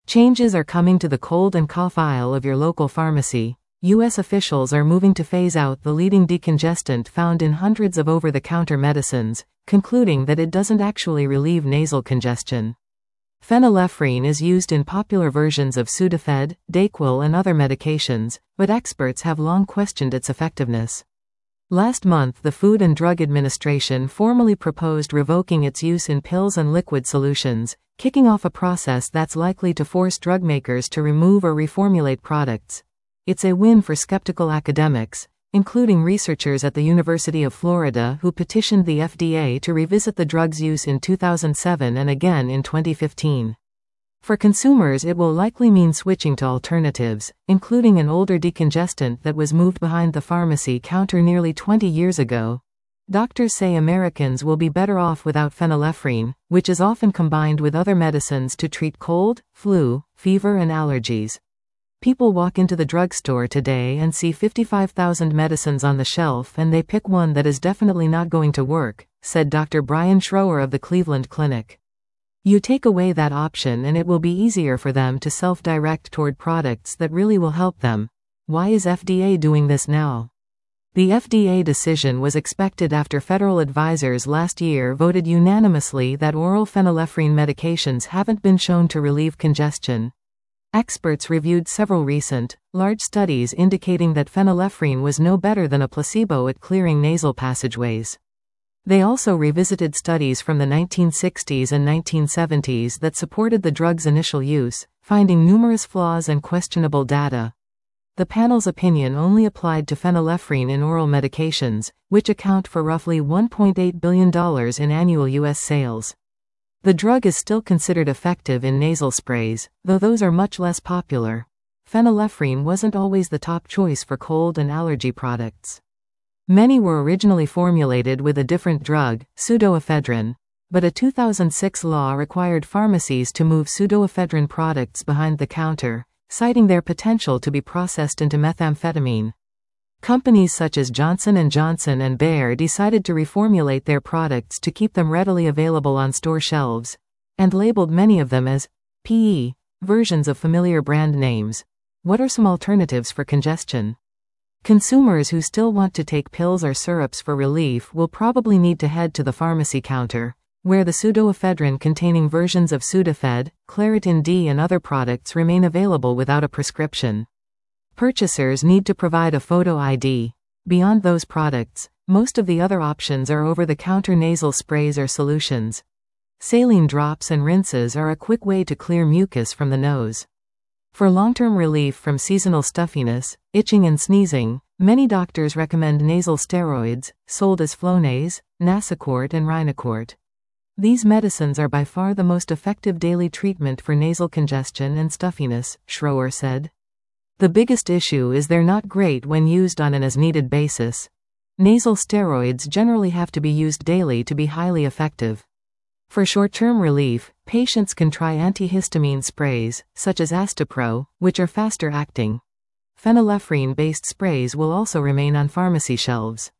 Changes are coming to the cold and cough aisle of your local pharmacy. U.S. officials are moving to phase out the leading decongestant found in hundreds of over-the-counter medicines, concluding that it doesn't actually relieve nasal congestion. Phenylephrine is used in popular versions of Sudafed, Dayquil and other medications, but experts have long questioned its effectiveness. Last month, the Food and Drug Administration formally proposed revoking its use in pills and liquid solutions, kicking off a process that's likely to force drug makers to remove or reformulate products. It's a win for skeptical academics, including researchers at the University of Florida who petitioned the FDA to revisit the drug's use in 2007 and again in 2015. For consumers, it will likely mean switching to alternatives, including an older decongestant that was moved behind the pharmacy counter nearly 20 years ago. Doctors say Americans will be better off without phenylephrine, which is often combined with other medicines to treat cold, flu, fever and allergies. People walk into the drugstore today and see 55,000 medicines on the shelf and they pick one that is definitely not going to work, said Dr. Brian Schroer of the Cleveland Clinic. You take away that option and it will be easier for them to self-direct toward products that really will help them. Why is FDA doing this now? The FDA decision was expected after federal advisors last year voted unanimously that oral phenylephrine medications haven't been shown to relieve congestion. Experts reviewed several recent, large studies indicating that phenylephrine was no better than a placebo at clearing nasal passageways. They also revisited studies from the 1960s and 1970s that supported the drug's initial use, finding numerous flaws and questionable data. The panel's opinion only applied to phenylephrine in oral medications, which account for roughly $1.8 billion in annual U.S. sales. The drug is still considered effective in nasal sprays, though those are much less popular. Phenylephrine wasn't always the top choice for cold and allergy products. Many were originally formulated with a different drug, pseudoephedrine, but a 2006 law required pharmacies to move pseudoephedrine products behind the counter, citing their potential to be processed into methamphetamine. Companies such as Johnson & Johnson and Bayer decided to reformulate their products to keep them readily available on store shelves, and labeled many of them as PE versions of familiar brand names. What are some alternatives for congestion? Consumers who still want to take pills or syrups for relief will probably need to head to the pharmacy counter, where the pseudoephedrine-containing versions of Sudafed, Claritin D and other products remain available without a prescription. Purchasers need to provide a photo ID. Beyond those products, most of the other options are over-the-counter nasal sprays or solutions. Saline drops and rinses are a quick way to clear mucus from the nose. For long-term relief from seasonal stuffiness, itching and sneezing, many doctors recommend nasal steroids, sold as Flonase, Nasacort and Rhinocort. These medicines are by far the most effective daily treatment for nasal congestion and stuffiness, Schroer said. The biggest issue is they're not great when used on an as-needed basis. Nasal steroids generally have to be used daily to be highly effective. For short-term relief, patients can try antihistamine sprays, such as Astepro, which are faster-acting. Phenylephrine-based sprays will also remain on pharmacy shelves.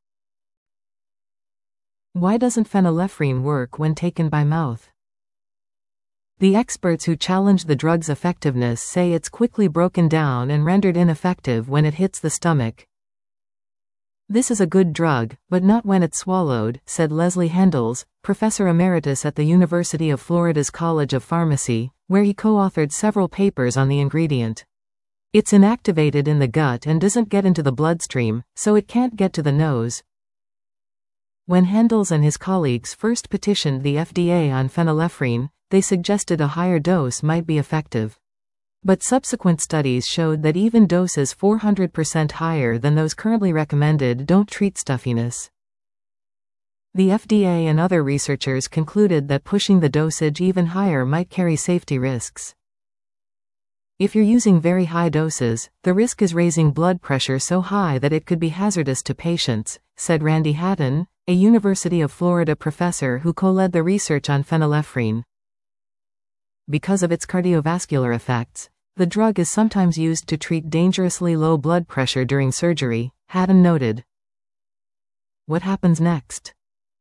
Why doesn't phenylephrine work when taken by mouth? The experts who challenge the drug's effectiveness say it's quickly broken down and rendered ineffective when it hits the stomach. This is a good drug, but not when it's swallowed, said Leslie Hendels, professor emeritus at the University of Florida's College of Pharmacy, where he co-authored several papers on the ingredient. It's inactivated in the gut and doesn't get into the bloodstream, so it can't get to the nose. When Hendels and his colleagues first petitioned the FDA on phenylephrine, they suggested a higher dose might be effective. But subsequent studies showed that even doses 400% higher than those currently recommended don't treat stuffiness. The FDA and other researchers concluded that pushing the dosage even higher might carry safety risks. If you're using very high doses, the risk is raising blood pressure so high that it could be hazardous to patients, said Randy Hatton, a University of Florida professor who co-led the research on phenylephrine. Because of its cardiovascular effects, the drug is sometimes used to treat dangerously low blood pressure during surgery, Hatton noted. What happens next?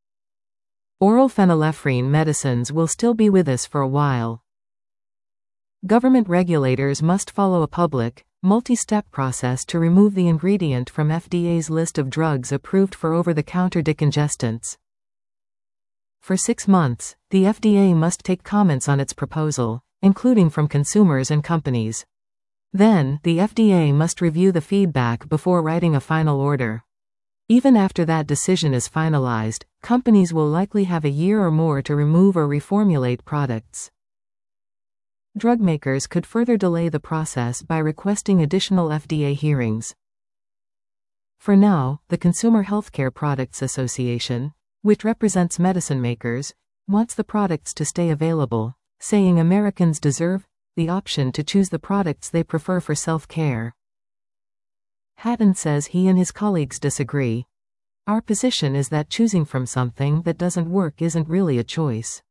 Oral phenylephrine medicines will still be with us for a while. Government regulators must follow a public, multi-step process to remove the ingredient from FDA's list of drugs approved for over-the-counter decongestants. For 6 months, the FDA must take comments on its proposal, including from consumers and companies. Then, the FDA must review the feedback before writing a final order. Even after that decision is finalized, companies will likely have a year or more to remove or reformulate products. Drug makers could further delay the process by requesting additional FDA hearings. For now, the Consumer Healthcare Products Association, which represents medicine makers, wants the products to stay available, saying Americans deserve the option to choose the products they prefer for self-care. Hatton says he and his colleagues disagree. Our position is that choosing from something that doesn't work isn't really a choice.